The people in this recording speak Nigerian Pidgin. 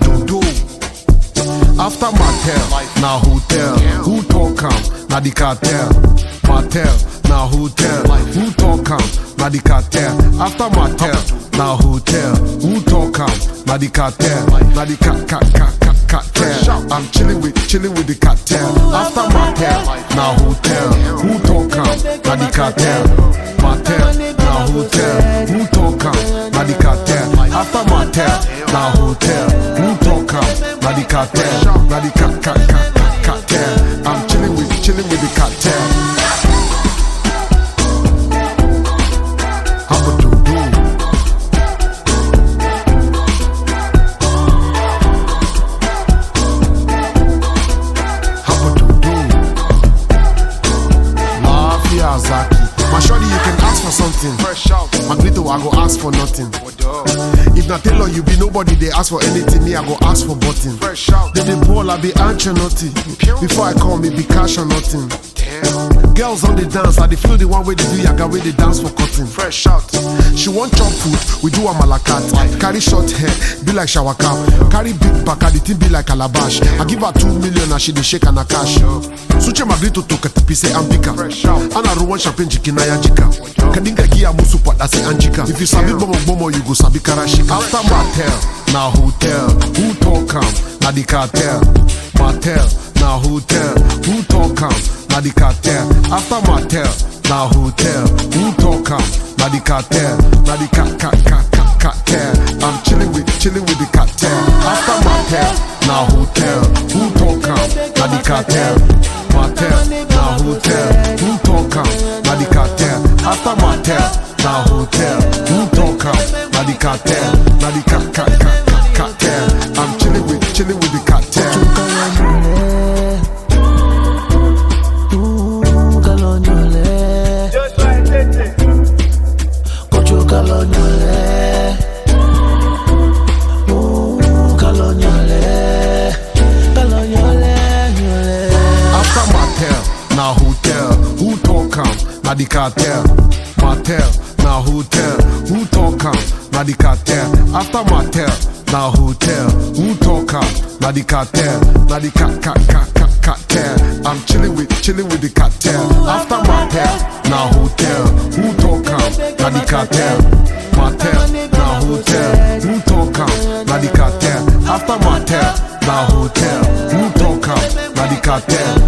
do do. After Mattel, na hotel. Who talk am? Na the cartel. Mattel, na hotel. Who talk am? Na the cartel. After Mattel, na hotel. Who talk am? Na the cartel. Na the cartel. I'm chilling with the cartel. After Mattel, na hotel. Who talk am? Na the cartel. Mattel, na hotel. Who talk am? Na the cartel. After Mattel, na hotel. Who talk am? Na the cartel. Na the cartel. I'm chilling with the cartel. How do do? How do do? Mafia Zaki. My shorty, you can ask for something. Fresh out. Magrito, I go ask for nothing. If not Taylor, you be nobody, they ask for anything. Me, I go ask for button. Fresh out. They ball, I be answer nothing. Before I call me, be cash or nothing. Damn. Girls on the dance, I they feel the one way they do yaga, way they dance for cotton. Fresh out. She want chop food, we do a malakat. Carry short hair, be like shower cap. Carry big back, the thing be like calabash. I give her 2 million and she dey shake and a cash. Suche Magrito to katipise ambika. Fresh out. Ana ruwan champagne jikina ya jika. Kadinga gia musu pot ase anjika. If you sabi bomo, you go sabi karashika. After Mattel, na hotel. Who talk am? Na the cartel. Mattel, na hotel. Who talk am? Na the cartel. After Mattel, na hotel. Who talk am? Na the cartel. Na the cartel. I'm chilling with the cartel. After Mattel, na hotel. Who talk am? Na the cartel. Mattel, na hotel. Who talk am? Na the cartel. After Mattel, na hotel. Who talk am? Na the cartel. Na the cartel. I'm chilling with the cartel. After Mattel, na hotel. Who talk am? Na the cartel. Mattel, na hotel. Who talk am? Na the cartel. After Mattel, na hotel. Who talk am? Na the cartel. Na the cartel. I'm chilling with the cartel. After Mattel, na hotel. Who talk am? Na the cartel. Mattel, na hotel. Who talk am? Na the cartel. After Mattel, na hotel. Who talk am? Na the cartel.